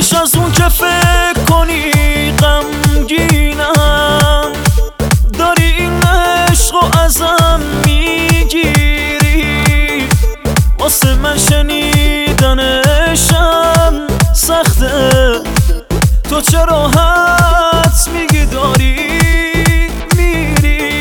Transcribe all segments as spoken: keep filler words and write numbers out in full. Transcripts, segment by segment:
بیش از اون که فکر کنی غمگینم، داری این عشق و ازم میگیری. واسه من شنیدنشم سخته، تو چرا حدس میگی داری میری.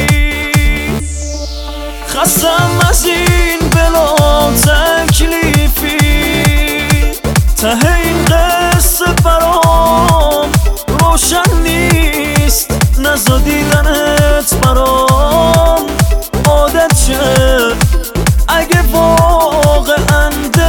خستم از این بلا تکلیفی، ته این قصه برام روشن نیست. نزا دیدنت برام عادت شه، اگه واقعا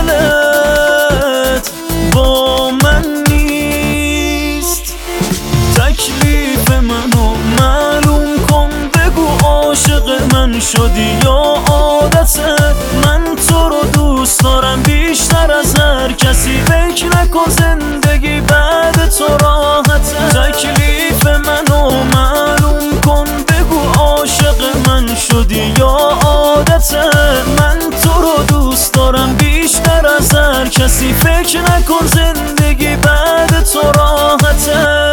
دلت با من نیست. تکلیف منو معلوم کن، بگو عاشق من شدی یا عادته. من تو رو دوست دارم بیشتر از هر کسی، فکر نکن زندگی بعد تو راحته. تکلیف منو معلوم کن، بگو عاشق من شدی یا عادته. من تو رو دوست دارم بیشتر از هر کسی، فکر نکن زندگی بعد تو راحته.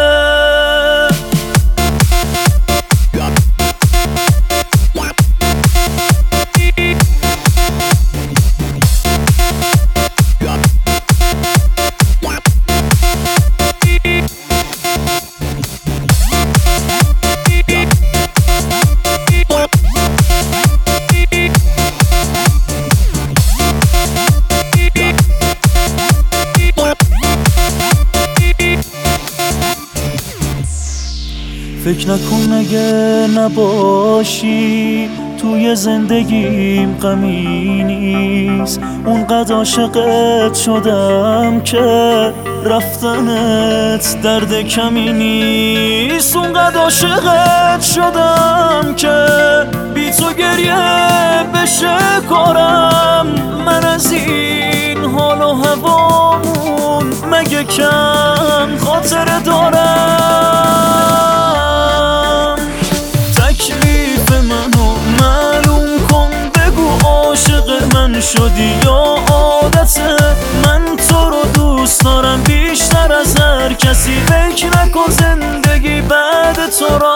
فکر نکن اگه نباشی توی زندگیم غمی نیست. اونقدر عاشقت شدم که رفتنت درد کمی نیست. اونقدر عاشقت شدم که بی تو گریه بشه کارم. من از این حال و هوامون مگه کم خاطر دارم. تکلیف منو معلوم کن، بگو عاشق من شدی یا عادته. من تو رو دوست دارم بیشتر از هر کسی، فکر نکن زندگی بعد تو را